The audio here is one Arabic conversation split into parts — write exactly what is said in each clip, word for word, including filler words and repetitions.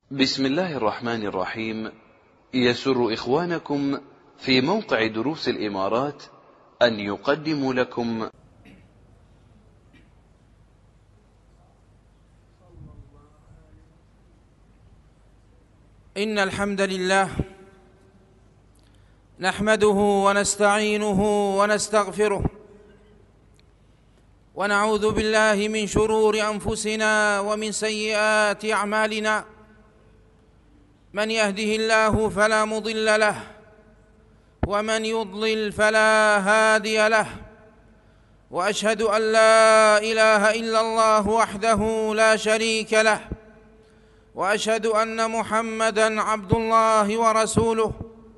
بسم الله الرحمن الرحيم. يسر إخوانكم في موقع دروس الإمارات أن يقدموا لكم إن الحمد لله نحمده ونستعينه ونستغفره ونعوذ بالله من شرور أنفسنا ومن سيئات أعمالنا. من يهده الله فلا مضل له ومن يضلل فلا هادي له، وأشهد أن لا إله إلا الله وحده لا شريك له، وأشهد أن محمدًا عبد الله ورسوله.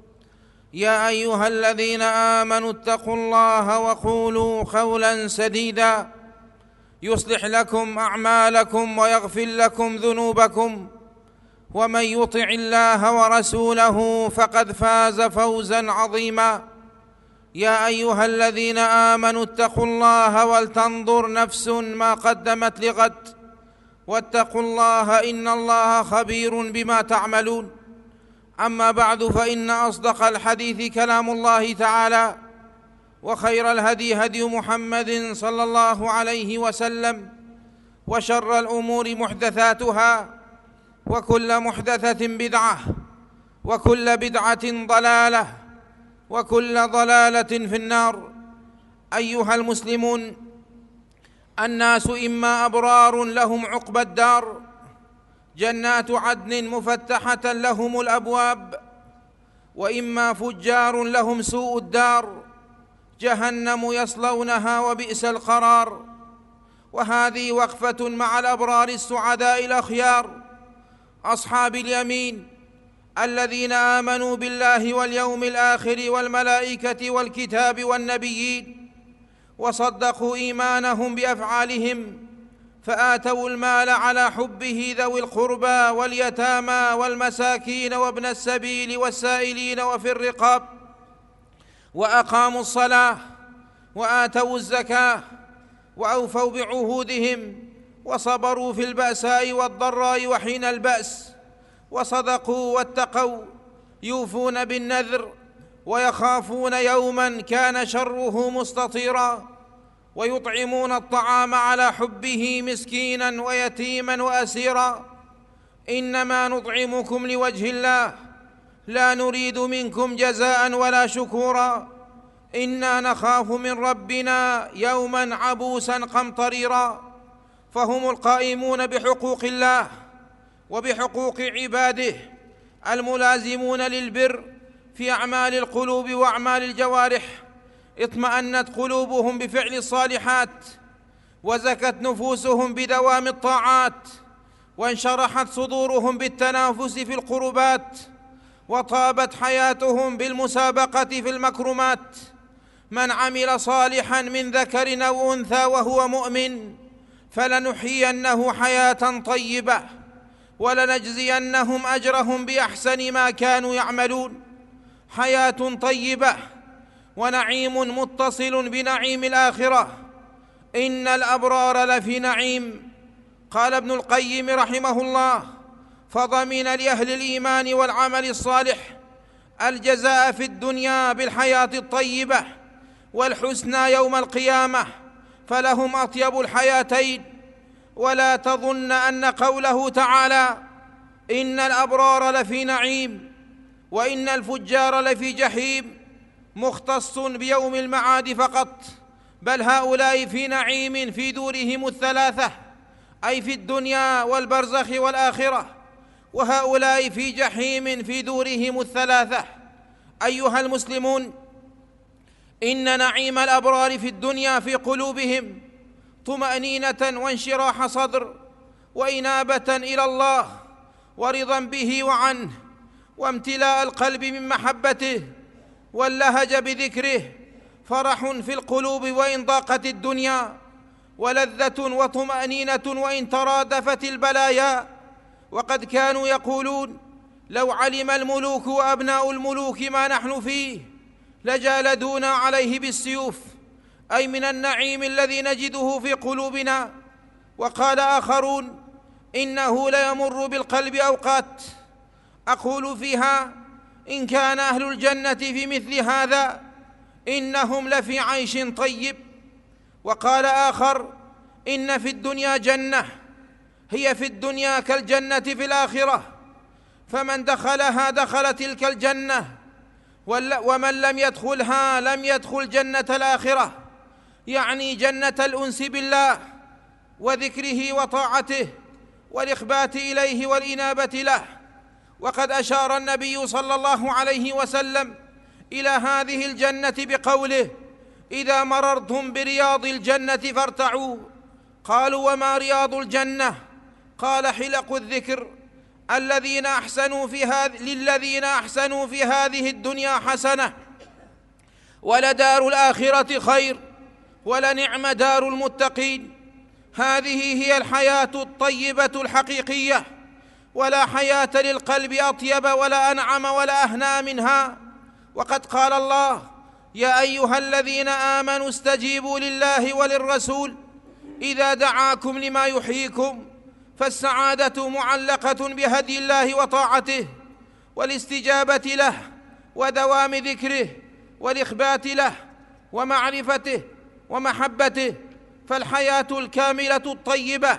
يا أيها الذين آمنوا اتقوا الله وقولوا قولا سديدا يصلح لكم أعمالكم ويغفر لكم ذنوبكم، ومن يطع الله ورسوله فقد فاز فوزا عظيما. يا أيها الذين آمنوا اتقوا الله ولتنظر نفس ما قدمت لغد، واتقوا الله إن الله خبير بما تعملون. أما بعد، فإن أصدق الحديث كلام الله تعالى، وخير الهدي هدي محمد صلى الله عليه وسلم، وشر الأمور محدثاتها، وكل محدثة بدعة، وكل بدعة ضلالة، وكل ضلالة في النار. أيها المسلمون، الناس إما أبرار لهم عقبى الدار، جنات عدن مفتحة لهم الأبواب، وإما فجار لهم سوء الدار، جهنم يصلونها وبئس القرار. وهذه وقفة مع الأبرار السعداء الأخيار أصحاب اليمين، الذين آمنوا بالله واليوم الآخر والملائكة والكتاب والنبيين، وصدقوا إيمانهم بأفعالهم، فآتوا المال على حبه ذوي القربى واليتامى والمساكين وابن السبيل والسائلين وفي الرقاب، وأقاموا الصلاة وآتوا الزكاة، وأوفوا بعهودهم، وصبروا في البأساء والضراء وحين البأس، وصدقوا واتقوا، يوفون بالنذر ويخافون يوما كان شره مستطيرا، ويطعمون الطعام على حبه مسكينا ويتيما وأسيرا. إنما نطعمكم لوجه الله لا نريد منكم جزاء ولا شكورا، إنا نخاف من ربنا يوما عبوسا قمطريرا. فهم القائمون بحقوق الله وبحقوق عباده، الملازمون للبر في أعمال القلوب وأعمال الجوارح. اطمأنت قلوبهم بفعل الصالحات، وزكت نفوسهم بدوام الطاعات، وانشرحت صدورهم بالتنافس في القربات، وطابت حياتهم بالمسابقة في المكرمات. من عمل صالحا من ذكر أو أنثى وهو مؤمن فلنحيينه حياة طيبة، ولنجزينهم أجرهم بأحسن ما كانوا يعملون. حياة طيبة ونعيم متصل بنعيم الآخرة. إن الأبرار لفي نعيم. قال ابن القيم رحمه الله: فضمن لأهل الإيمان والعمل الصالح الجزاء في الدنيا بالحياة الطيبة والحسنى يوم القيامة، فلهم أطيب الحياتين. ولا تظن أن قوله تعالى إن الأبرار لفي نعيم وإن الفجار لفي جحيم مختص بيوم المعاد فقط، بل هؤلاء في نعيم في دورهم الثلاثة، أي في الدنيا والبرزخ والآخرة، وهؤلاء في جحيم في دورهم الثلاثة. أيها المسلمون، إن نعيم الأبرار في الدنيا في قلوبهم طمأنينة وانشراح صدر، وإنابة إلى الله، ورضا به وعنه، وامتلاء القلب من محبته، واللهج بذكره، فرح في القلوب وإن ضاقت الدنيا، ولذة وطمأنينة وإن ترادفت البلايا. وقد كانوا يقولون: لو علم الملوك وأبناء الملوك ما نحن فيه لجالدونا عليه بالسيوف، أي من النعيم الذي نجده في قلوبنا. وقال آخرون: إنه ليمر بالقلب أوقات أقول فيها إن كان أهل الجنة في مثل هذا إنهم لفي عيش طيب. وقال آخر إن في الدنيا جنة هي في الدنيا كالجنة في الآخرة، فمن دخلها دخل تلك الجنة، ومن لم يدخلها لم يدخل جنة الآخرة، يعني جنة الأنس بالله وذكره وطاعته والإخبات إليه والإنابة له. وقد أشار النبي صلى الله عليه وسلم إلى هذه الجنة بقوله إذا مررتم برياض الجنة فارتعوا. قالوا وما رياض الجنة؟ قال حلق الذكر الذين أحسنوا في هذه للذين أحسنوا في هذه الدنيا حسنة ولدار الآخرة خير ولنعم دار المتقين. هذه هي الحياة الطيبة الحقيقية، ولا حياة للقلب أطيب ولا أنعم ولا أهنى منها. وقد قال الله يا أيها الذين آمنوا استجيبوا لله وللرسول إذا دعاكم لما يحييكم، فالسعادة معلقة بهدي الله وطاعته والاستجابة له ودوام ذكره والإخبات له ومعرفته ومحبته. فالحياة الكاملة الطيبة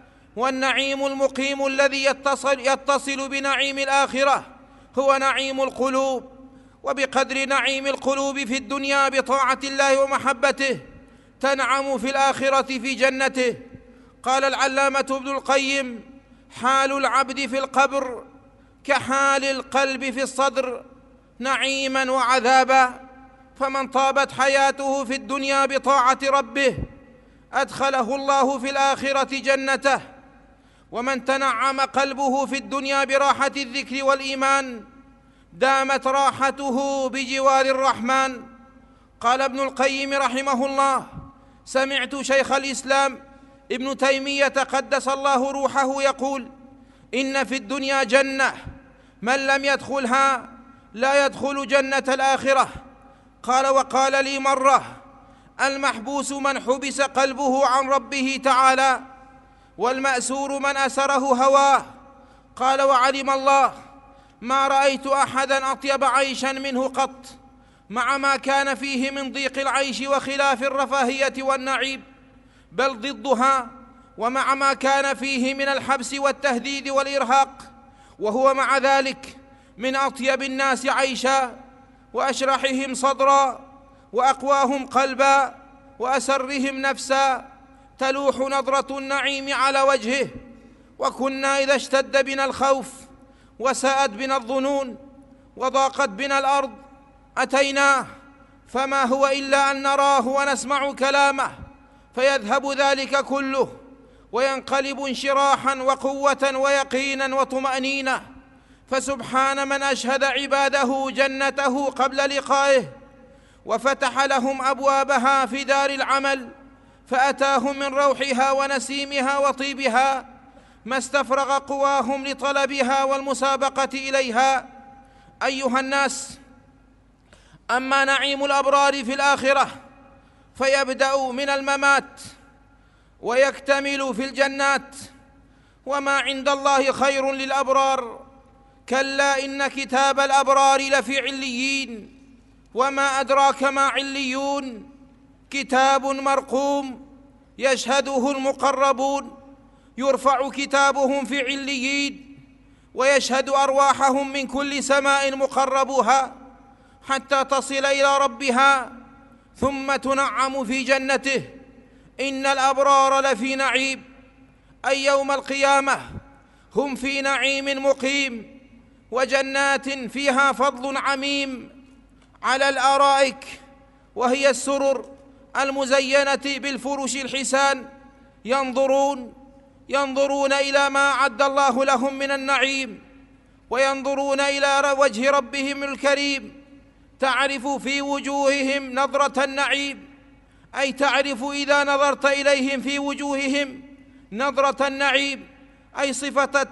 والنعيم المقيم الذي يتصل, يتصل بنعيم الآخرة هو نعيم القلوب، وبقدر نعيم القلوب في الدنيا بطاعة الله ومحبته تنعم في الآخرة في جنته. قال العلامة ابن القيم حال العبد في القبر كحال القلب في الصدر نعيما وعذابا. فمن طابت حياته في الدنيا بطاعة ربه أدخله الله في الآخرة جنته، ومن تنعم قلبه في الدنيا براحة الذكر والإيمان دامت راحته بجوار الرحمن. قال ابن القيم رحمه الله سمعت شيخ الإسلام ابن تيمية قدس الله روحه يقول إن في الدنيا جنة من لم يدخلها لا يدخل جنة الآخرة. قال وقال لي مرة المحبوس من حبس قلبه عن ربه تعالى، والمأسور من أسره هواه. قال وعلم الله ما رأيت أحدا أطيب عيشا منه قط، مع ما كان فيه من ضيق العيش وخلاف الرفاهية والنعيم، بل ضدها، ومع ما كان فيه من الحبس والتهديد والإرهاق، وهو مع ذلك من أطيب الناس عيشا وأشرحهم صدرا وأقواهم قلبا وأسرهم نفسا، تلوح نظرة النعيم على وجهه. وكنا إذا اشتد بنا الخوف وساءت بنا الظنون وضاقت بنا الأرض أتيناه، فما هو إلا أن نراه ونسمع كلامه فيذهب ذلك كله وينقلب انشراحا وقوة ويقينا وطمأنينة. فسبحان من أشهد عباده جنته قبل لقائه وفتح لهم أبوابها في دار العمل، فأتاهم من روحها ونسيمها وطيبها ما استفرغ قواهم لطلبها والمسابقة إليها. أيها الناس، أما نعيم الأبرار في الآخرة فيبدأ من الممات ويكتمل في الجنات، وما عند الله خير للأبرار. كلا إن كتاب الأبرار لفي عليين، وما أدراك ما عليون، كتاب مرقوم يشهده المقربون، يرفع كتابهم في عليين ويشهد أرواحهم من كل سماء مقربوها حتى تصل إلى ربها ثم تنعم في جنته. إن الأبرار لفي نعيم، أي يوم القيامة هم في نعيم مقيم وجنات فيها فضل عميم على الأرائك، وهي السرر المزينة بالفرش الحسان، ينظرون ينظرون إلى ما أعد الله لهم من النعيم، وينظرون إلى وجه ربهم الكريم، تعرف في وجوههم نظرة النعيم، أي تعرف إذا نظرت إليهم في وجوههم نظرة النعيم، أي صفة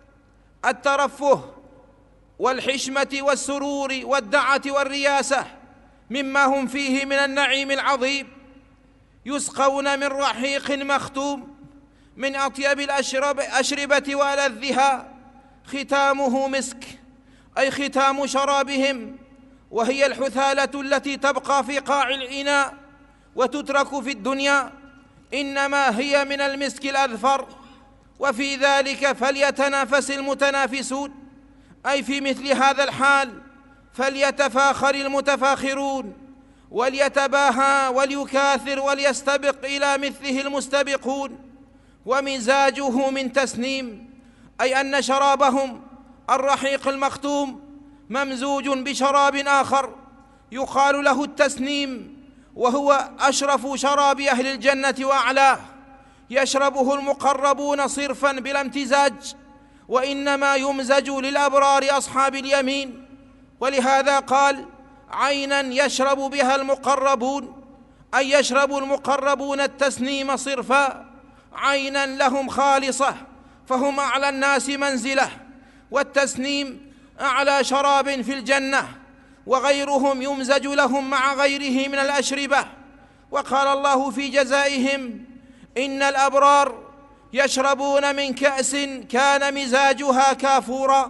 الترفه والحشمة والسرور والدعة والرياسة مما هم فيه من النعيم العظيم. يسقون من رحيق مختوم من أطيب الأشربة وألذها ختامه مسك، أي ختام شرابهم، وهي الحثالة التي تبقى في قاع الإناء وتترك في الدنيا، إنما هي من المسك الأذفر. وفي ذلك فليتنافس المتنافسون، أي في مثل هذا الحال فليتفاخر المتفاخرون، وليتباهى وليكاثر وليستبق إلى مثله المستبقون. ومزاجه من تسنيم، أي أن شرابهم الرحيق المختوم ممزوج بشراب آخر يقال له التسنيم، وهو أشرف شراب أهل الجنة وأعلاه، يشربه المقربون صرفا بلا امتزاج، وإنما يمزج للأبرار أصحاب اليمين. ولهذا قال عينا يشرب بها المقربون، أي يشرب المقربون التسنيم صرفا، عينا لهم خالصة، فهم أعلى الناس منزلة، والتسنيم أعلى شراب في الجنة، وغيرهم يمزج لهم مع غيره من الأشربة. وقال الله في جزائهم إن الأبرار يشربون من كأس كان مزاجها كافورا،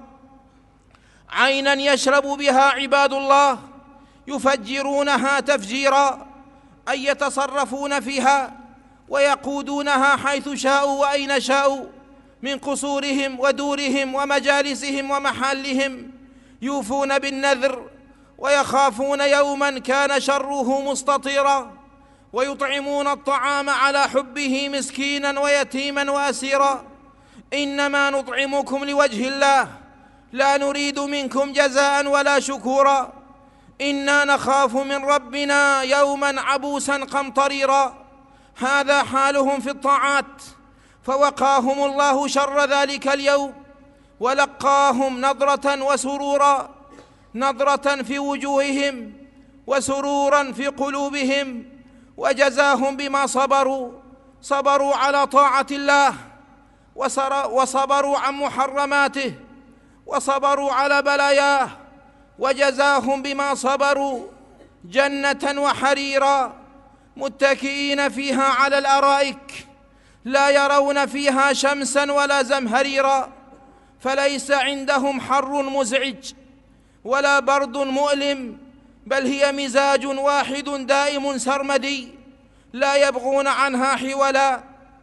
عينا يشرب بها عباد الله يفجرونها تفجيرا، أي يتصرفون فيها ويقودونها حيث شاءوا وأين شاءوا من قصورهم ودورهم ومجالسهم ومحلهم، يوفون بالنذر ويخافون يوما كان شره مستطيرا، ويطعمون الطعام على حبه مسكينا ويتيما وأسيرا. إنما نطعمكم لوجه الله لا نريد منكم جزاء ولا شكورا، إنا نخاف من ربنا يوما عبوسا قمطريرا. هذا حالهم في الطاعات، فوقاهم الله شر ذلك اليوم، ولقاهم نضرة وسرورا، نضرة في وجوههم وسرورا في قلوبهم، وجزاهم بما صبروا، صبروا على طاعة الله، وصبروا عن محرماته، وصبروا على بلاياه، وجزاهم بما صبروا جنة وحريرا، متكئين فيها على الأرائك لا يرون فيها شمسا ولا زمهريرا، فليس عندهم حر مزعج ولا برد مؤلم، بل هي مزاج واحد دائم سرمدي لا يبغون عنها حولا.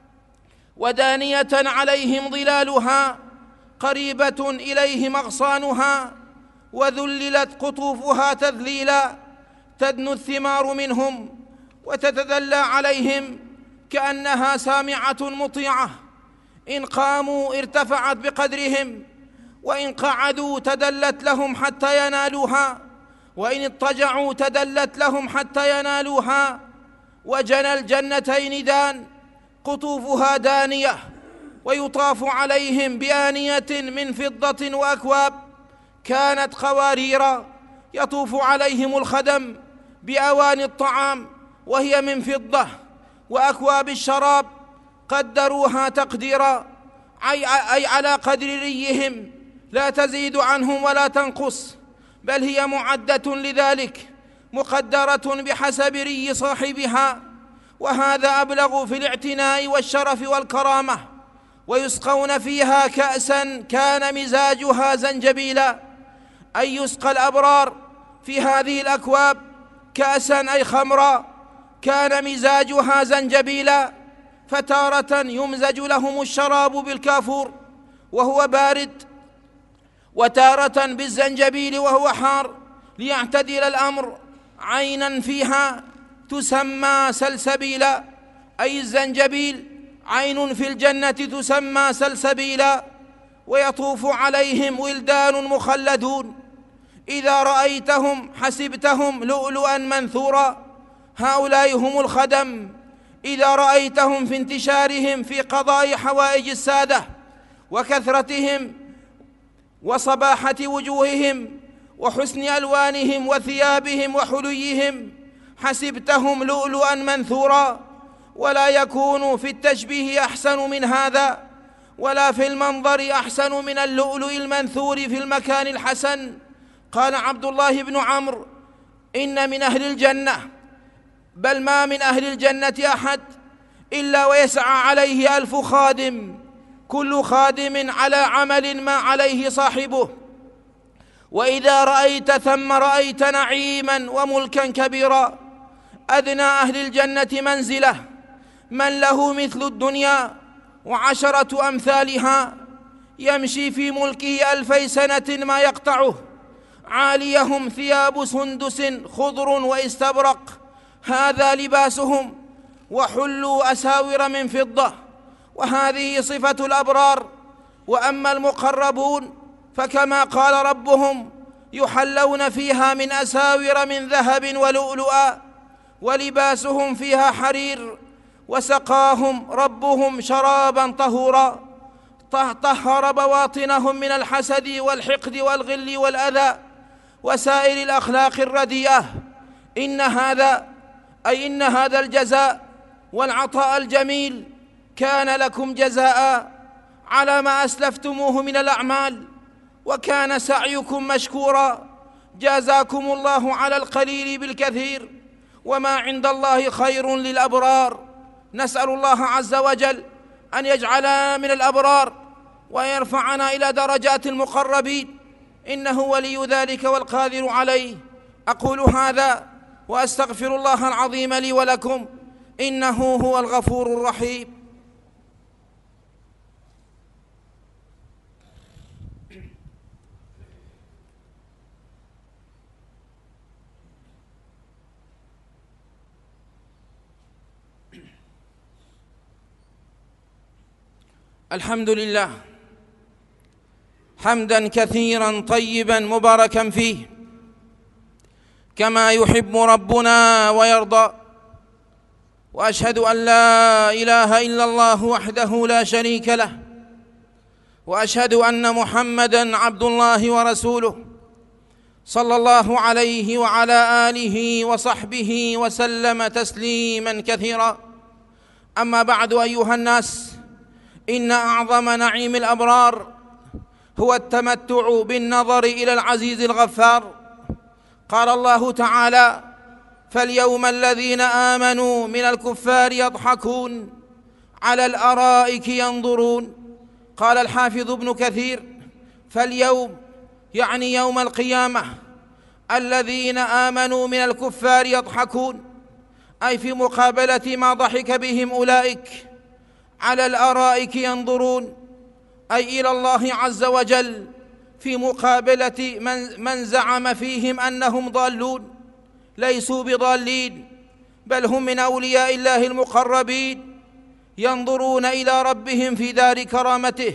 ودانية عليهم ظلالها قريبة إليهم أغصانها، وذللت قطوفها تذليلا، تدنو الثمار منهم وتتدلى عليهم كأنها سامعة مطيعة، إن قاموا ارتفعت بقدرهم، وإن قعدوا تدلت لهم حتى ينالوها، وإن اضطجعوا تدلت لهم حتى ينالوها. وجنى الجنتين دان، قطوفها دانية، ويطاف عليهم بآنية من فضة وأكواب كانت قواريرا، يطوف عليهم الخدم بأواني الطعام وهي من فضة، وأكواب الشراب قدروها تقديرا، أي على قدر ريهم لا تزيد عنهم ولا تنقص، بل هي معدة لذلك، مقدرة بحسب ري صاحبها، وهذا أبلغ في الاعتناء والشرف والكرامة. ويسقون فيها كأسا كان مزاجها زنجبيلا، أي يسقى الأبرار في هذه الأكواب كأسا أي خمرا كان مزاجها زنجبيلا، فتارة يمزج لهم الشراب بالكافور وهو بارد، وتارة بالزنجبيل وهو حار، ليعتدل الأمر. عينا فيها تسمى سلسبيلا، أي الزنجبيل عين في الجنة تسمى سلسبيلا. ويطوف عليهم ولدان مخلدون، إذا رأيتهم حسبتهم لؤلؤا منثورا، هؤلاء هم الخدم، إذا رأيتهم في انتشارهم في قضاء حوائج السادة وكثرتهم وصباحة وجوههم وحسن ألوانهم وثيابهم وحليهم حسبتهم لؤلؤا منثورا، ولا يكون في التشبيه أحسن من هذا، ولا في المنظر أحسن من اللؤلؤ المنثور في المكان الحسن. قال عبد الله بن عمرو إن من أهل الجنة، بل ما من أهل الجنة أحد إلا ويسعى عليه ألف خادم، كل خادم على عمل ما عليه صاحبه. وإذا رأيت ثم رأيت نعيما وملكا كبيرا. أدنى أهل الجنة منزلة من له مثل الدنيا وعشرة أمثالها، يمشي في ملكه ألفي سنة ما يقطعه. عاليهم ثياب سندس خضر واستبرق، هذا لباسهم، وحلوا أساور من فضة، وهذه صفة الأبرار. وأما المقربون فكما قال ربهم: يحلون فيها من أساور من ذهب ولؤلؤا ولباسهم فيها حرير، وسقاهم ربهم شرابا طهورا، طهر بواطنهم من الحسد والحقد والغل والأذى وسائر الأخلاق الرديئة. إن هذا أي إن هذا الجزاء والعطاء الجميل كان لكم جزاء على ما أسلفتموه من الأعمال، وكان سعيكم مشكورا. جازاكم الله على القليل بالكثير، وما عند الله خير للأبرار. نسأل الله عز وجل أن يجعلنا من الأبرار ويرفعنا إلى درجات المقربين، إنه ولي ذلك والقادر عليه. أقول هذا وأستغفر الله العظيم لي ولكم، إنه هو الغفور الرحيم. الحمد لله حمدا كثيرا طيبا مباركا فيه، كما يحب ربنا ويرضى. وأشهد أن لا إله إلا الله وحده لا شريك له، وأشهد أن محمدًا عبد الله ورسوله، صلى الله عليه وعلى آله وصحبه وسلم تسليما كثيرا. أما بعد، أيها الناس، إن أعظم نعيم الأبرار هو التمتع بالنظر إلى العزيز الغفار. قال الله تعالى: فاليوم الذين آمنوا من الكفار يضحكون على الأرائك ينظرون. قال الحافظ ابن كثير: فاليوم يعني يوم القيامة الذين آمنوا من الكفار يضحكون، أي في مقابلة ما ضحك بهم أولئك. على الأرائك ينظرون أي إلى الله عز وجل، في مقابلة من, من زعم فيهم أنهم ضالون. ليسوا بضالين، بل هم من أولياء الله المقربين، ينظرون إلى ربهم في دار كرامته.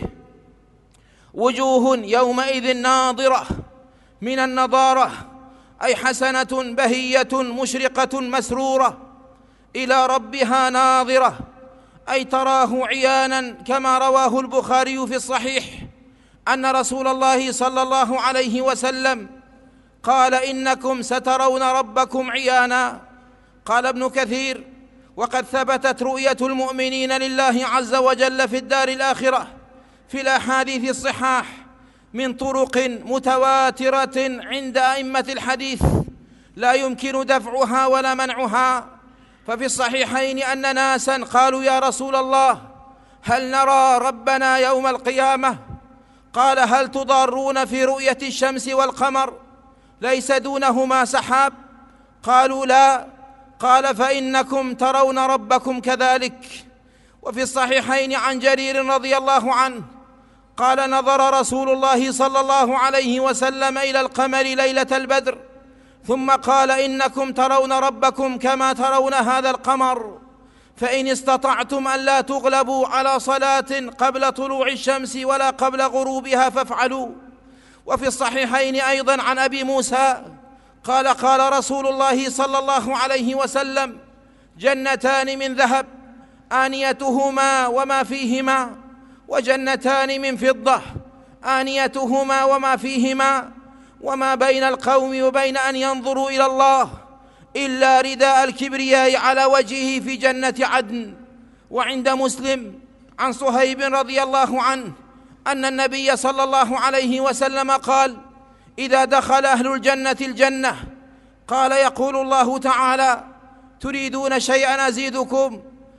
وجوه يومئذ ناضرة من النضارة، أي حسنة بهية مشرقة مسرورة، إلى ربها ناظرة، أي تراه عيانا، كما رواه البخاري في الصحيح أن رسول الله صلى الله عليه وسلم قال: إنكم سترون ربكم عيانا. قال ابن كثير: وقد ثبتت رؤية المؤمنين لله عز وجل في الدار الآخرة في الأحاديث الصحاح من طرق متواترة عند أئمة الحديث لا يمكن دفعها ولا منعها. ففي الصحيحين أن ناسا قالوا: يا رسول الله، هل نرى ربنا يوم القيامة؟ قال: هل تضارون في رؤية الشمس والقمر ليس دونهما سحاب؟ قالوا: لا. قال: فإنكم ترون ربكم كذلك. وفي الصحيحين عن جرير رضي الله عنه قال: نظر رسول الله صلى الله عليه وسلم إلى القمر ليلة البدر، ثم قال: إنكم ترون ربكم كما ترون هذا القمر، فإن استطعتم أن لا تغلبوا على صلاة قبل طلوع الشمس ولا قبل غروبها فافعلوا. وفي الصحيحين أيضا عن أبي موسى قال: قال رسول الله صلى الله عليه وسلم: جنتان من ذهب آنيتهما وما فيهما، وجنتان من فضة آنيتهما وما فيهما، وما بين القوم وبين أن ينظروا إلى الله إلا رداء الكبرياء على وجهه في جنة عدن. وعند مسلم عن صهيب رضي الله عنه أن النبي صلى الله عليه وسلم قال: إذا دخل أهل الجنة الجنة قال: يقول الله تعالى: تريدون شيئا أزيدكم؟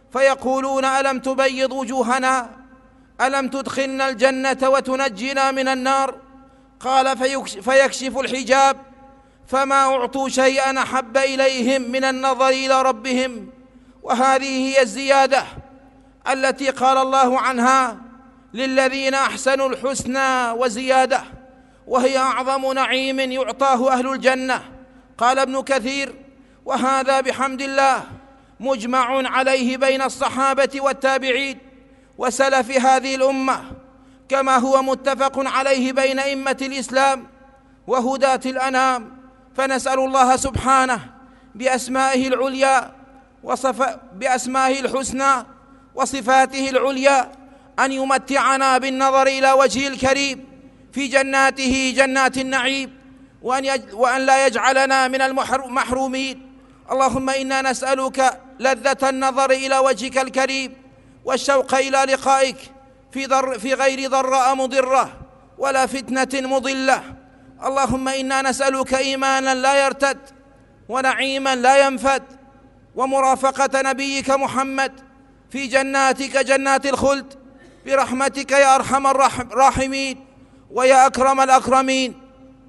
فيقولون ألم تبيض وجوهنا، ألم تدخلنا الجنة وتنجنا من النار؟ قال فيكشف الحجاب فما أعطوا شيئا أحب إليهم من النظر إلى ربهم. وهذه هي الزيادة التي قال الله عنها للذين أحسنوا الحسنى وزيادة، وهي أعظم نعيم يعطاه أهل الجنة. قال ابن كثير: وهذا بحمد الله مجمع عليه بين الصحابة والتابعين وسلف هذه الأمة، كما هو متفق عليه بين أئمة الإسلام وهداة الأنام. فنسأل الله سبحانه بأسمائه العليا وصف بأسمائه الحسنى وصفاته العليا أن يمتعنا بالنظر إلى وجهه الكريم في جناته جنات النعيم، وأن, يج... وأن لا يجعلنا من المحرومين. اللهم إنا نسألك لذة النظر إلى وجهك الكريم والشوق إلى لقائك في, ضر... في غير ضراء مضرة ولا فتنة مضلة. اللهم إنا نسألك إيمانا لا يرتد ونعيما لا ينفد ومرافقة نبيك محمد في جناتك جنات الخلد برحمتك يا أرحم الراحمين ويا أكرم الأكرمين.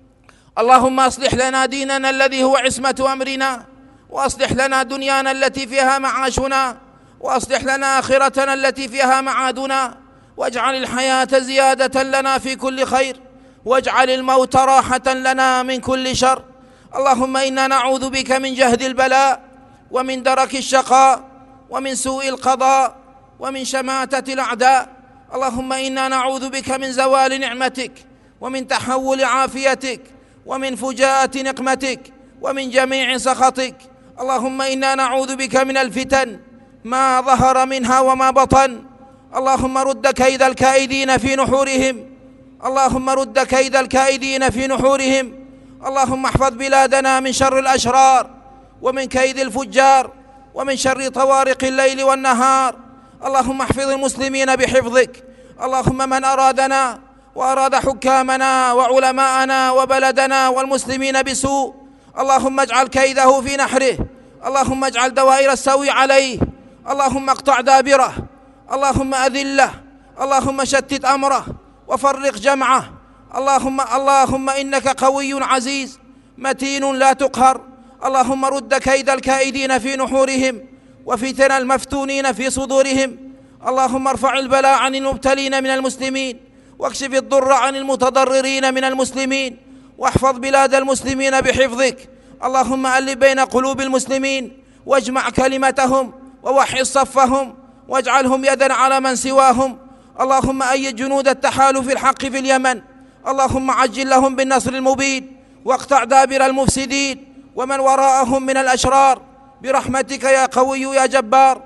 اللهم أصلح لنا ديننا الذي هو عصمة أمرنا، وأصلح لنا دنيانا التي فيها معاشنا، وأصلح لنا آخرتنا التي فيها معادنا، واجعل الحياة زيادة لنا في كل خير، واجعل الموت راحة لنا من كل شر. اللهم إنا نعوذ بك من جهد البلاء ومن درك الشقاء ومن سوء القضاء ومن شماتة الأعداء. اللهم إنا نعوذ بك من زوال نعمتك ومن تحول عافيتك ومن فجاءة نقمتك ومن جميع سخطك. اللهم إنا نعوذ بك من الفتن ما ظهر منها وما بطن. اللهم رد كيد الكائدين في نحورهم، اللهم رد كيد الكائدين في نحورهم. اللهم احفظ بلادنا من شر الأشرار ومن كيد الفجار ومن شر طوارق الليل والنهار. اللهم احفظ المسلمين بحفظك. اللهم من أرادنا وأراد حكامنا وعلماءنا وبلدنا والمسلمين بسوء، اللهم اجعل كيده في نحره، اللهم اجعل دوائر السوء عليه، اللهم اقطع دابره، اللهم أذله، اللهم شتت أمره وفرق جمعه. اللهم اللهم إنك قوي عزيز متين لا تقهر. اللهم رد كيد الكائدين في نحورهم وفتن المفتونين في صدورهم. اللهم ارفع البلاء عن المبتلين من المسلمين، واكشف الضر عن المتضررين من المسلمين، واحفظ بلاد المسلمين بحفظك. اللهم ألف بين قلوب المسلمين واجمع كلمتهم ووحد صفهم واجعلهم يدا على من سواهم. اللهم أيد جنود التحالف الحق في اليمن، اللهم عجل لهم بالنصر المبين واقطع دابر المفسدين ومن وراءهم من الأشرار برحمتك يا قوي يا جبار.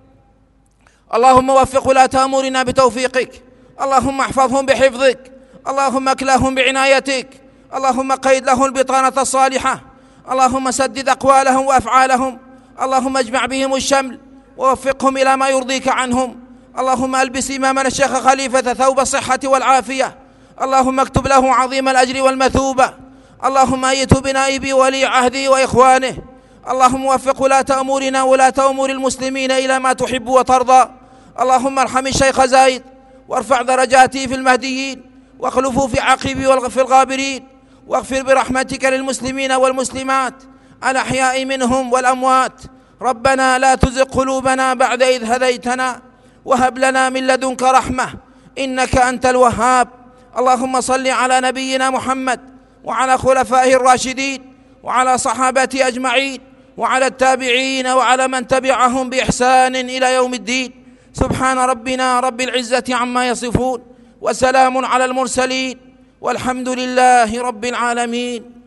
اللهم وفق ولاة أمورنا بتوفيقك، اللهم احفظهم بحفظك، اللهم اكلهم بعنايتك، اللهم قيد لهم البطانة الصالحة، اللهم سدد أقوالهم وأفعالهم، اللهم اجمع بهم الشمل ووفقهم إلى ما يرضيك عنهم. اللهم ألبس إمامنا الشيخ خليفة ثوب الصحة والعافية، اللهم اكتب له عظيم الأجر والمثوبة. اللهم أيده بنائب ولي عهده وإخوانه. اللهم وفق ولاة أمورنا ولاة أمور المسلمين إلى ما تحب وترضى. اللهم ارحم الشيخ زايد وارفع درجاته في المهديين واخلفه في عقبه في الغابرين، واغفر برحمتك للمسلمين والمسلمات الأحياء منهم والأموات. ربنا لا تزغ قلوبنا بعد إذ هديتنا وهب لنا من لدنك رحمة إنك أنت الوهاب. اللهم صل على نبينا محمد وعلى خلفائه الراشدين وعلى صحابته أجمعين وعلى التابعين وعلى من تبعهم بإحسان إلى يوم الدين. سبحان ربنا رب العزة عما يصفون وسلام على المرسلين والحمد لله رب العالمين.